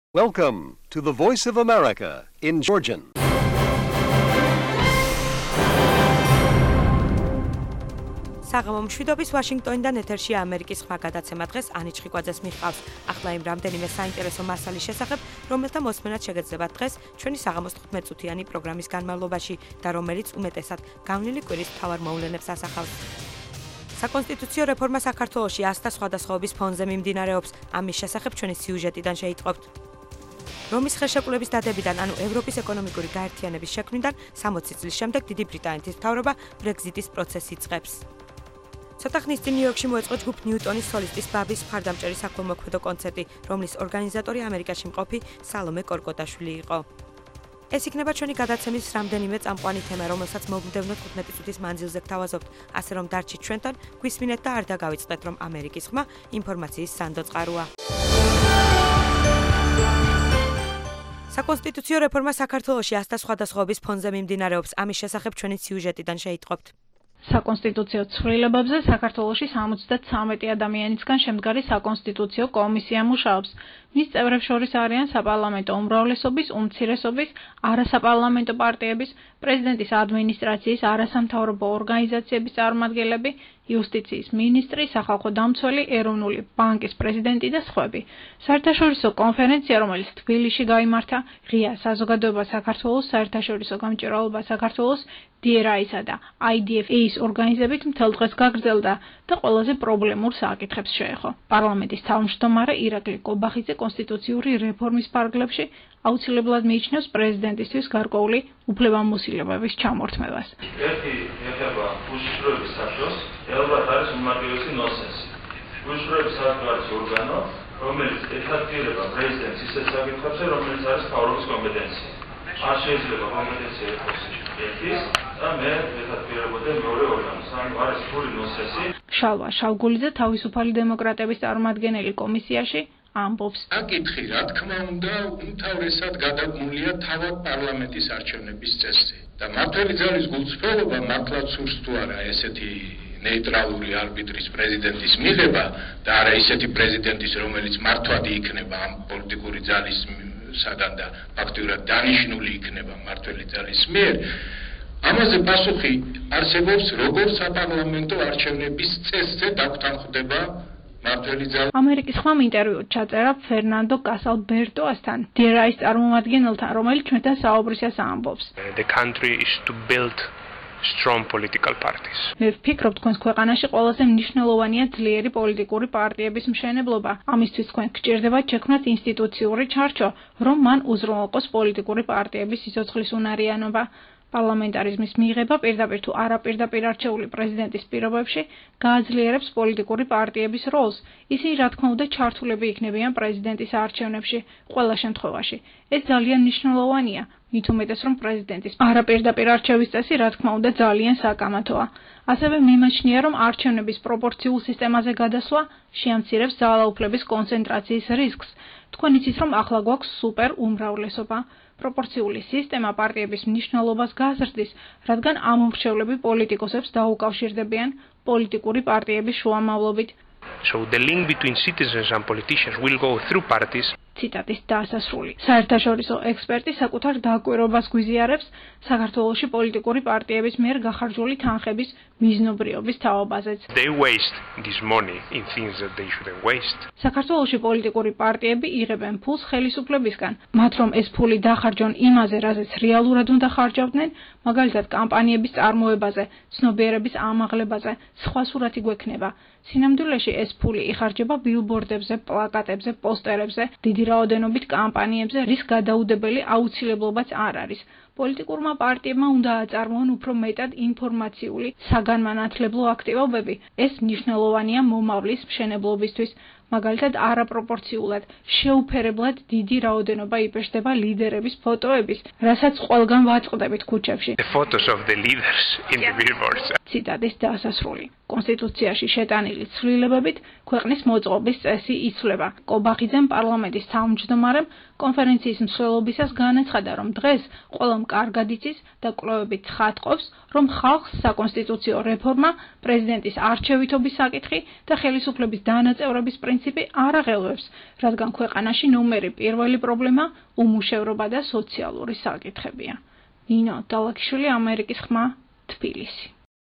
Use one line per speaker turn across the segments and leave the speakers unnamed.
Welcome to the Voice of America in Georgian.
საღამო მშვიდობის ვაშინგტონიდან ეთერში ამერიკის ხმა გადაცემა დღეს ანი ჩხიკვაძეს მიჰყავს. ახლა იმ რამდენიმე საინტერესო მასალის შესახებ, რომელთა მოსმენაც შეგეძლებათ დღეს ჩვენი საღამოს 15 წუთიანი პროგრამის განმავლობაში და რომელიც უმეტესად განვლილი კვირის მთავარ მოვლენებს ასახავს. საკონსტიტუციო რეფორმა საქართველოში ასთა სხვადასხვაობის ფონზე მიმდინარეობს. ამის შესახებ ჩვენი სიუჟეტიდან შეიტყობთ. რომის ხელშეკრულების დადებიდან, ანუ ევროპის ეკონომიკური გაერთიანების შექმნიდან 60 წლის შემდეგ დიდი ბრიტანეთის მთავრობა ბრეგზიტის პროცესს იწყებს. ცოტა ხნის წინ ნიუ-იორკში მოეწყო ჯგუფ ნიუტონის სოლისტის ბაბის მხარდამჭერი საქველმოქმედო კონცერტი, რომლის ორგანიზატორი ამერიკაში მყოფი სალომე კორკოტაშვილი იყო. ეს იქნება ჩვენი გადაცემის რამდენიმე წამყვანი თემა, რომელსაც მოგდევნოთ 15 წუთის მანძილზე გთავაზობთ, ასე რომ დარჩით ჩვენთან, გვისმინეთ და არ დაგავიწყდეთ, რომ ამერიკის ხმა ინფორმაციის სანდო წყაროა. საკონსტიტუციო რეფორმა საქართველოში ასთა სხვადასხვაობის ფონზე მიმდინარეობს. ამის შესახებ ჩვენი სიუჟეტიდან შეიტყობთ.
საკონსტიტუციო ცვლილებებზე საქართველოში 73 ადამიანისგან შემდგარი საკონსტიტუციო კომისია მუშაობს. მის წევრებს შორის არიან საპარლამენტო უმრავლესობის, უმცირესობის, არასაპარლამენტო პარტიების, პრეზიდენტის ადმინისტრაციის, არასამთავრობო ორგანიზაციების წარმომადგენლები, იუსტიციის მინისტრი, სახალხო დამცველი, ეროვნული ბანკის პრეზიდენტი და სხვები. საერთაშორისო კონფერენცია, რომელიც თბილისში გაიმართა, ღია საზოგადოება საქართველოს, საერთაშორისო გამჭვირვალობა საქართველოს, DRI-სა და IDF-ის ორგანიზებით მთელ დღეს გაგრძელდა და ყველაზე პრობლემურ საკითხებს შეეხო. პარლამენტის თავმჯდომარე ირაკლი კობახიძე კონსტიტუციური რეფორმის ფარგლებში აუცილებლად მიიჩნევს პრეზიდენტისთვის გარკვეული უფლებამოსილებების ჩამორთმევას.
ერთი ეხება უშიშროების საბჭოს, ელბათ არის უმარტივესი ნონსენსი. უშიშროების საბჭო არის ორგანო, რომელიც ეთათბირება პრეზიდენტს ისეთ საკითხებზე, რომელიც არის მთავრობის კომპეტენცია. არ შეიძლება კომპეტენცია იყოს ერთის და მე ეთათბირებოდა მეორე ორგანოს. ანუ არის ფული ნონსენსი.
შალვა შავგულიძე თავისუფალი დემოკრატების წარმომადგენელი კომისიაში ამბობს.
საკითხი, რა თქმა უნდა, უმთავრესად გადაგმულია თავად პარლამენტის არჩევნების წესზე. და მმართველი ძალის გულწრფელობა მართლაც სურს თუ არა ესეთი ნეიტრალური არბიტრის პრეზიდენტის მიღება და არა ისეთი პრეზიდენტის, რომელიც მართვადი იქნება ამ პოლიტიკური ძალის საგან და ფაქტიურად დანიშნული იქნება მმართველი ძალის მიერ. ამაზე პასუხი არსებობს, როგორც საპარლამენტო არჩევნების წესზე დაგვთანხმდება მმართველი ძალა.
ამერიკის ხმამ ინტერვიუ ჩაწერა ფერნანდო კასალბერტოასთან, DRI-ის წარმომადგენელთან, რომელიც ჩვენთან საუბრისას ამბობს.
The country is to build strong political parties.
მე ვფიქრობ, თქვენს ქვეყანაში ყველაზე მნიშვნელოვანია ძლიერი პოლიტიკური პარტიების მშენებლობა. ამისთვის თქვენ გჭირდებათ შექმნათ ინსტიტუციური ჩარჩო, რომ მან უზრუნველყოს პოლიტიკური პარტიების სიცოცხლის უნარიანობა. პარლამენტარიზმის მიღება პირდაპირ თუ არაპირდაპირ არჩეული პრეზიდენტის პირობებში გააძლიერებს პოლიტიკური პარტიების როლს. ისინი რა თქმა უნდა ჩართულები იქნებიან პრეზიდენტის არჩევნებში ყველა შემთხვევაში. ეს ძალიან მნიშვნელოვანია, მით უმეტეს რომ პრეზიდენტის არაპირდაპირ არჩევის წესი რა თქმა უნდა ძალიან საკამათოა. ასევე მიმაჩნია, რომ არჩევნების პროპორციულ სისტემაზე გადასვლა შეამცირებს ძალაუფლების კონცენტრაციის რისკს. თქვენ იცით, რომ ახლა გვაქვს სუპერ უმრავლესობა. პროპორციული სისტემა პარტიების მნიშვნელობას გაზრდის, რადგან ამომრჩევლები პოლიტიკოსებს დაუკავშირდებიან პოლიტიკური პარტიების შუამავლობით.
So the link between citizens and politicians will go through parties.
ციტატის დასასრული. საერთაშორისო ექსპერტი საკუთარ დაკვირვებას გვიზიარებს საქართველოში პოლიტიკური პარტიების მიერ გახარჯული თანხების მიზნობრიობის თაობაზეც.
They waste this money in things that they shouldn't waste.
საქართველოში პოლიტიკური პარტიები იღებენ ფულს ხელისუფლებისგან, მათ რომ ეს ფული დახარჯონ იმაზე, რაზეც რეალურად უნდა ხარჯავდნენ, მაგალითად კამპანიების წარმოებაზე, ცნობიერების ამაღლებაზე, სხვა სურათი გვექნება. სინამდვილეში ეს ფული იხარჯება ბილბორდებზე, პლაკატებზე, პოსტერებზე, დიდი რაოდენობით კამპანიებზე, რის გადაუდებელი აუცილებლობაც არ არის. პოლიტიკურმა პარტიებმა უნდა აწარმოონ უფრო მეტად ინფორმაციული საგანმანათლებლო აქტივობები. ეს მნიშვნელოვანია მომავლის მშენებლობისთვის. მაგალითად არაპროპორციულად, შეუფერებლად დიდი რაოდენობა იბეჭდება ლიდერების ფოტოების, რასაც ყველგან ვაწყდებით ქუჩებში.
The photos of the leaders in the billboards.
ციტატის დასასრული. კონსტიტუციაში შეტანილი ცვლილებებით ქვეყნის მოწყობის წესი იცვლება. კობახიძემ პარლამენტის თავმჯდომარემ კონფერენციის მსვლელობისას განაცხადა, რომ დღეს ყველამ კარგად იცის და კვლევებით ხატყობს, რომ ხალხს საკონსტიტუციო რეფორმა, პრეზიდენტის არჩევითობის საკითხი და ხელისუფლების დანაწევრების პრინციპი პრინციპი არ აღელვებს, რადგან ქვეყანაში ნომერი პირველი პრობლემა უმუშევრობა და სოციალური საკითხებია. ნინო დალაგიშვილი, ამერიკის ხმა, თბილისი.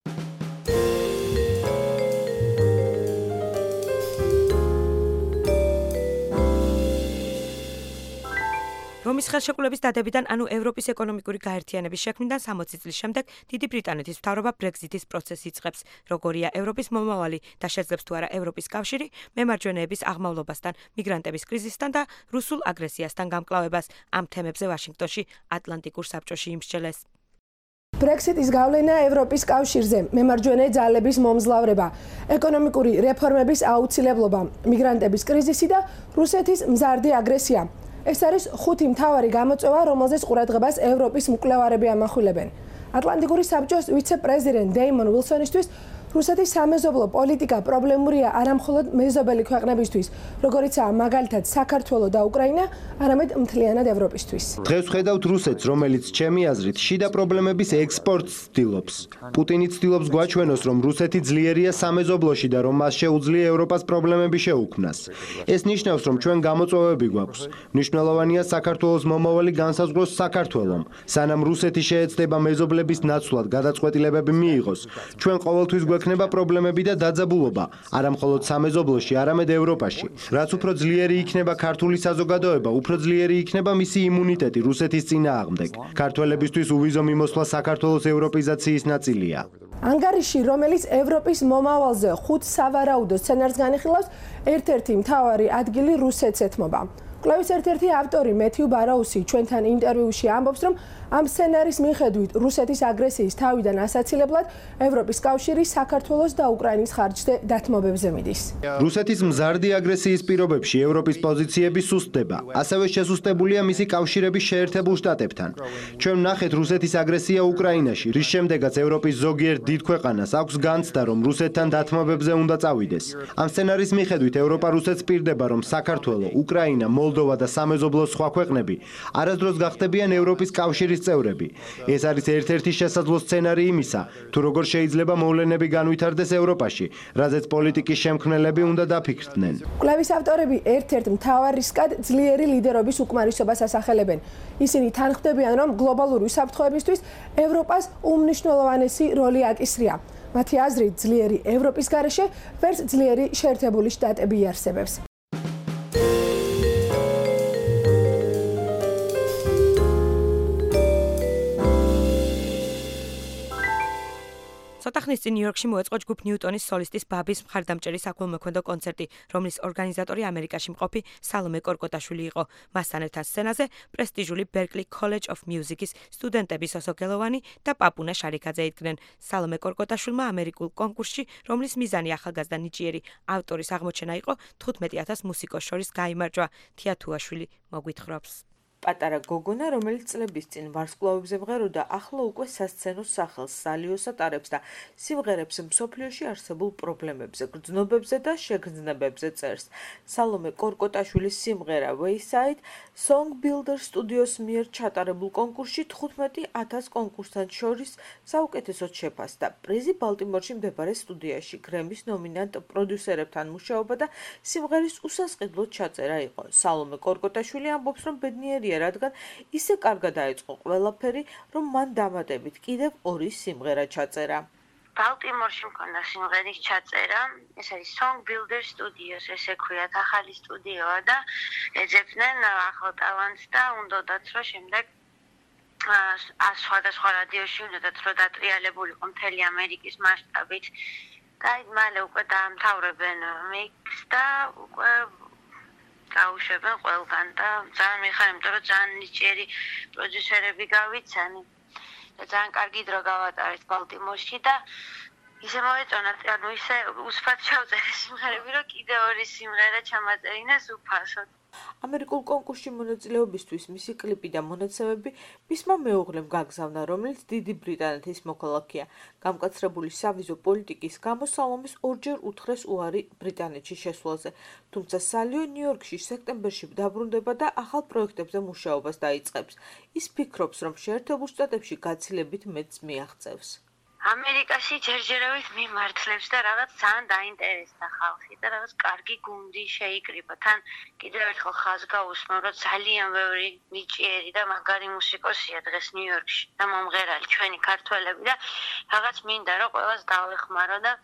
რომის ხელშეკრულების დადებიდან, ანუ ევროპის ეკონომიკური გაერთიანების შექმნიდან 60 წლის შემდეგ, დიდი ბრიტანეთის მთავრობა ბრეგზიტის პროცესს იწყებს. როგორია ევროპის მომავალი და შეძლებს თუ არა ევროპის კავშირი, მემარჯვენეების აღმავლობასთან, მიგრანტების კრიზისთან და რუსულ აგრესიასთან გამკლავებას. ამ თემებზე ვაშინგტონში ატლანტიკურ საბჭოში იმსჯელეს.
ბრექსიტის გავლენა ევროპის კავშირზე, მემარჯვენე ძალების მომძლავრება, ეკონომიკური რეფორმების აუცილებლობა, მიგრანტების კრიზისი და რუსეთის მზარდი აგრესია. ეს არის 5 მთავარი გამოწვევა, რომელზეც ყურადღებას ევროპის მკვლევარები ამახვილებენ. ატლანტიკური საბჭოს ვიცე-პრეზიდენტ დეიმონ უილსონისთვის რუსეთის სამეზობლო პოლიტიკა პრობლემურია არამხოლოდ მეზობელი ქვეყნებისთვის, როგორიცაა მაგალითად საქართველო და უკრაინა, არამედ მთლიანად ევროპისთვის.
დღეს ვხედავთ რუსეთს, რომელიც ჩემი აზრით შიდა პრობლემების ექსპორტს ცდილობს. პუტინი ცდილობს გვაჩვენოს, რომ რუსეთი ძლიერია სამეზობლოში და რომ მას შეუძლია ევროპას პრობლემები შეუქმნას. ეს ნიშნავს, რომ ჩვენ გამოწვევები გვაქვს. მნიშვნელოვანია საქართველოს მომავალი განსაზღვროს საქართველომ. სანამ რუსეთი შეეცდება მეზობლების ნაცვლად გადაწყვეტილებები მიიღოს, ჩვენ ყოველთვის გვექნება პრობლემები და დაძაბულობა, არა მხოლოდ სამეზობლოში, არამედ ევროპაში. რაც უფრო ძლიერი იქნება ქართული საზოგადოება, უფრო ძლიერი იქნება მისი იმუნიტეტი რუსეთის წინააღმდეგ. ქართველებისთვის უვიზო მიმოსვლა საქართველოს ევროპიზაციის ნაწილია.
ანგარიში, რომელიც ევროპის მომავალზე 5 სავარაუდო სცენარს განიხილავს, ერთ-ერთი მთავარი ადგილი რუსეთს ეთმობა. კვლევის ერთ-ერთი ავტორი მეთიუ ბაროუსი ჩვენთან ინტერვიუში ამბობს, რომ ამ სცენარის მიხედვით რუსეთის აგრესიის თავიდან ასაცილებლად ევროპის კავშირი საქართველოს და უკრაინის ხარჯზე დათმობებზე მიდის.
რუსეთის მზარდი აგრესიის პირობებში ევროპის პოზიციები სუსტდება. ასევე შესუსტებულია მისი კავშირების შეერთებულ შტატებთან. ჩვენ ვნახეთ რუსეთის აგრესია უკრაინაში, რის შემდეგაც ევროპის ზოგიერთ დიდ ქვეყანას აქვს განცდა, რომ რუსეთთან დათმობებზე უნდა წავიდეს. ამ სცენარის მიხედვით ევროპა რუსეთს პირდება, რომ საქართველო, უკრაინა, მოლდოვა და სამეზობლოს სხვა ქვეყნები არასდროს გახდებიან ევროპის კავშირის წევრები. ეს არის ერთ-ერთი შესაძლო სცენარი იმისა, თუ როგორ შეიძლება მოვლენები განვითარდეს ევროპაში, რაზეც პოლიტიკის შემქმნელები უნდა დაფიქრდნენ.
კვლევის ავტორები ერთ-ერთ მთავარ რისკად ძლიერი ლიდერობის უკმარისობას ასახელებენ. ისინი თანხმდებიან, რომ გლობალური უსაფრთხოებისთვის ევროპას უმნიშვნელოვანესი როლი აკისრია. მათი აზრით, ძლიერი ევროპის გარეშე ვერც ძლიერი შეერთებული შტატები იარსებებს.
ცოტა ხნის წინ ნიუ-იორკში მოეწყო ჯგუფ ნიუტონის სოლისტის ბაბის მხარდამჭერი საქველმოქმედო კონცერტი, რომლის ორგანიზატორი ამერიკაში მყოფი სალომე კორკოტაშვილი იყო. მასთან ერთად სცენაზე პრესტიჟული Berklee College of Music-ის სტუდენტები სოსო გელოვანი და პაპუნა შარიქაძე იდგნენ. სალომე კორკოტაშვილმა ამერიკულ კონკურსში, რომლის მიზანი ახალგაზრდა ნიჭიერი ავტორის აღმოჩენა იყო, 15,000 მუსიკოს შორის გაიმარჯვა. თიათუაშვილი მოგვითხრობს. პატარა გოგონა, რომელიც წლების წინ ვარსკვლავებზე მღეროდა, ახლა უკვე სასცენო სახელს სალიოს ატარებს და სიმღერებს მსოფლიოში არსებულ პრობლემებზე, გრძნობებზე და შეგრძნებებზე წერს. სალომე კორკოტაშვილის სიმღერა Wayside Song Builder Studios მიერ ჩატარებულ კონკურსში 15,000 კონკურსანტ შორის საუკეთესოდ შეფასდა. პრიზი ბალტიმორში მდებარე სტუდიაში გრემის ნომინანტ პროდიუსერებთან მუშაობა და სიმღერის უსასყიდლოდ ჩაწერა იყო. სალომე კორკოტაშვილი ამბობს, რომ ბედნიერია, რადგან ისე კარგად დაიწყო ყველაფერი, რომ მან დამატებით კიდევ 2 სიმღერა ჩაწერა.
ბალტიმორში მქონდა სიმღერის ჩაწერა, ეს არის Song Builder Studios, ესე ქვიათ, ახალი სტუდიოა და ეძებდნენ ახალ ტალანტს და უნდათ, რომ შემდეგ სხვადასხვა რადიოში უნდათ, რომ დატრიალებულიყო მთელი ამერიკის მასშტაბით. და მალე უკვე დაამთავრებენ მიქსს და უკვე გაუშვებენ ყველგან და ძალიან მიხარ, იმიტომ რომ ძალიან ნიჭიერი პროდიუსერები გავიცანი და ძალიან კარგი დრო გავატარეთ ბალტიმორში და ისე მოეწონათ, ანუ ისე უსფათ ჩავწერე სიმღერები, რომ კიდე 2 სიმღერა ჩამაწერინეს უფასოდ.
ამერიკულ კონკურსში მონაწილეობისთვის მისი კლიპი და მონაცემები მისმა მეუღლემ გაგზავნა, რომელიც დიდი ბრიტანეთის მოქალაქეა. გამკაცრებული სავიზო პოლიტიკის გამო სალომეს 2-ჯერ უთხრეს უარი ბრიტანეთში შესვლაზე, თუმცა სალიო ნიუ-იორკში სექტემბერში დაბრუნდება და ახალ პროექტებზე მუშაობას დაიწყებს. ის ფიქრობს, რომ შეერთებულ შტატებში გაცილებით მეტს მიაღწევს.
ამერიკაში ჯერჯერობით მიმართლებს და რაღაც ძალიან დაინტერესდა ხალხი და რაღაც კარგი გუნდი შეიკრიბა. თან კიდევ ერთხელ ხაზს გაუსმევ, რომ ძალიან ბევრი ნიჭიერი და მაგარი მუსიკოსია დღეს ნიუ-იორკში და მომღერალი ჩვენი ქართველები და რაღაც მინდა რომ ყველას დავეხმარო და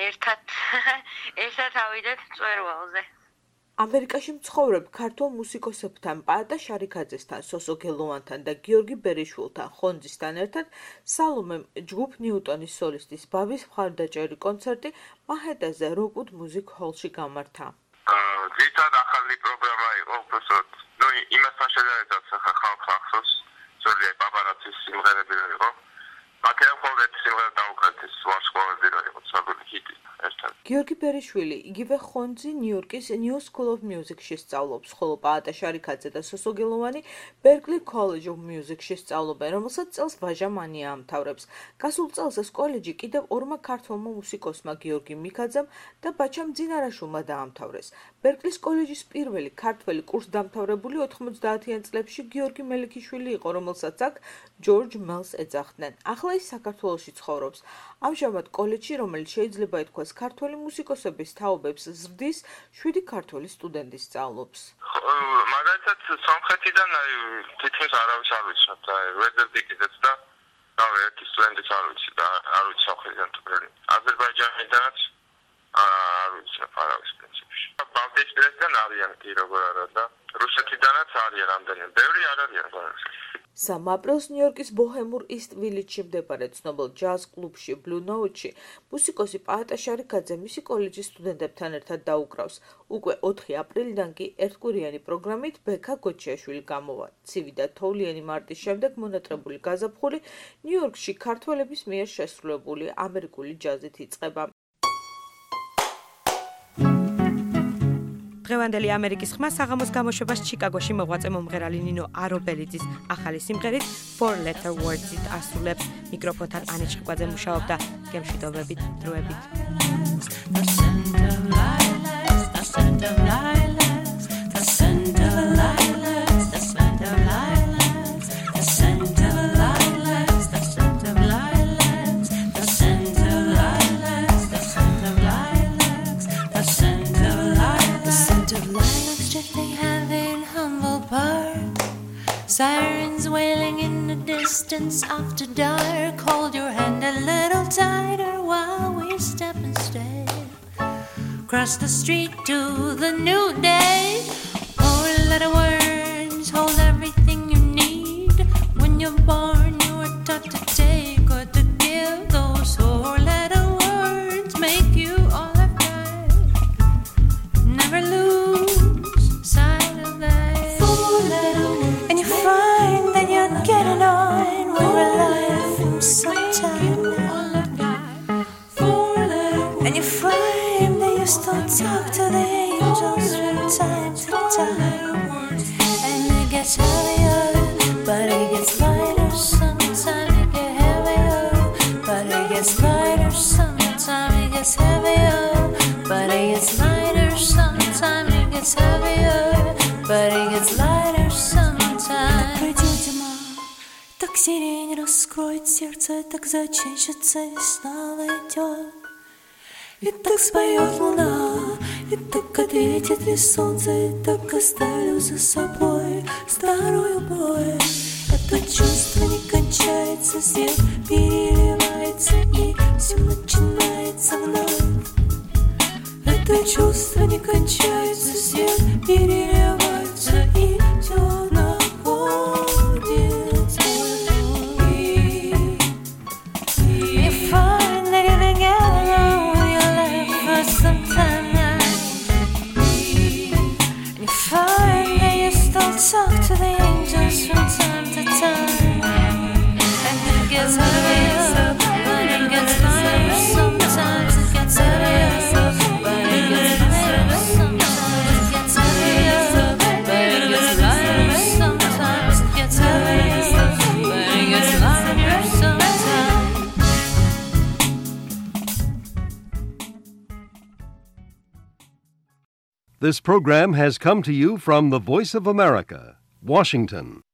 ერთად ავიდეთ მწვერვალზე.
ამერიკაში მცხოვრებ ქართულ მუსიკოსებთან პაატა შარიქაძესთან, სოსო გელოვანთან და გიორგი ბერიშვილთან ხონძისთან ერთად სალომემ ჯგუფ ნიუტონის სოლისტის ბაბის მხარდაჭერი კონცერტი მაჰეტაზე როკუდ მუსიკ ჰოლში გამართა.
ძირითადად ახალი პროგრამა იყო, უბრალოდ იმასთან შედარებით ხალხს ახსოვს, ზოგადად პაპარაცის სიმღერები იყო. მაქედან მხოლოდ სიმღერა დაუკრეთ ის ვარსკვლავები რო იყო ცნობილი ჰიტი ერთად.
გიორგი ბერიშვილი იგივე ხონძი ნიუ-იორკის New School of Music-ში სწავლობს, ხოლო პაატა შარიქაძე და სოსო გელოვანი Berklee College of Music-ში სწავლობენ, რომელსაც წელს ვაჟა მანია ამთავრებს. გასულ წელს ეს კოლეჯი კიდევ ორმა ქართველმა მუსიკოსმა გიორგი მიქაძემ და ბაჩამ ძინარაშვილმა დაამთავრეს. Berklee-ის კოლეჯის პირველი ქართველი კურსდამთავრებული 90-იან წლებში გიორგი მელიქიშვილი იყო, რომელსაც აქ ჯორჯ მელს ეძახდნენ. ახლა ის საქართველოში ცხოვრობს. ამჟამად კოლეჯში, რომელიც შეიძლება ითქვას ქართველი მუსიკოსების თაობებს ზრდის, 7 ქართველი სტუდენტი სწავლობს.
მაგალითად სამხრეთიდან თითქმის არავის არ ვიცნობ და ვეძებდი კიდეც და ერთი სტუდენტიც არ ვიცი და არ ვიცი სამხრეთიდან თბილი. აზერბაიჯანიდანაც არ ვიცნობ არავის პრინციპში. ბალტიისპირეთიდან არიან კი როგორ არა და რუსეთიდანაც არიან რამდენიმე. ბევრი არ არიან ბოლოს.
3 აპრილს ნიუ-იორკის ბოჰემურ ისტ ვილიჯში მდებარე ცნობილ ჯაზ კლუბში Blue Note-ში მუსიკოსი პაატა შარიქაძე მისი კოლეჯის სტუდენტებთან ერთად დაუკრავს. უკვე 4 აპრილიდან კი ერთკვირიანი პროგრამით ბექა გოჩიაშვილი გამოვა. ცივი და თოვლიანი მარტის შემდეგ მონატრებული გაზაფხული ნიუ-იორკში ქართველების მიერ შესრულებული ამერიკული ჯაზით იწყება.
დღევანდელი ამერიკის ხმა საღამოს გამოშვებას ჩიკაგოში მოღვაწე მომღერალი ნინო არობელიძის ახალი სიმღერით Four Letter Words-ით ასრულებს. მიკროფონთან ანეჩ ხვაძე მუშაობდა. გემშვიდობებით, დროებით.
Sirens wailing in the distance after dark. Hold your hand a little tighter while we step and stay. Cross the street to the new day. Four little words hold everything you need. When you're born, you were taught to take or to give. Those four little words make you all of right. Never lose sight of that. Four little words. And you find that you're getting on with your life from sometime. And you find that you still talk to the angels from time to time. And it gets heavier, but it gets lighter. Sometimes it gets heavier, but it gets lighter. Sometimes it gets heavier, but it gets lighter. Sometimes it gets heavier, but it gets lighter. Sometimes. Пройдет зима, так сирень раскроет сердце, так зачищется весна войдет. И так споет луна, и так ответит весь солнце, и так оставлю за собой старую боль. Это чувство не кончается, свет переливается, и все начинается вновь. Это чувство не кончается, свет переливается, и все находит свой. You find that you've been getting on with your life for some time now. And you find that you still talk to the angels from time to time. And it gets heavier, but it gets lighter. Sometimes it gets heavier, but it gets lighter. Sometimes it gets heavier, but it gets lighter. Sometimes it gets heavier, but it gets lighter. Sometimes.
This program has come to you from the Voice of America, Washington.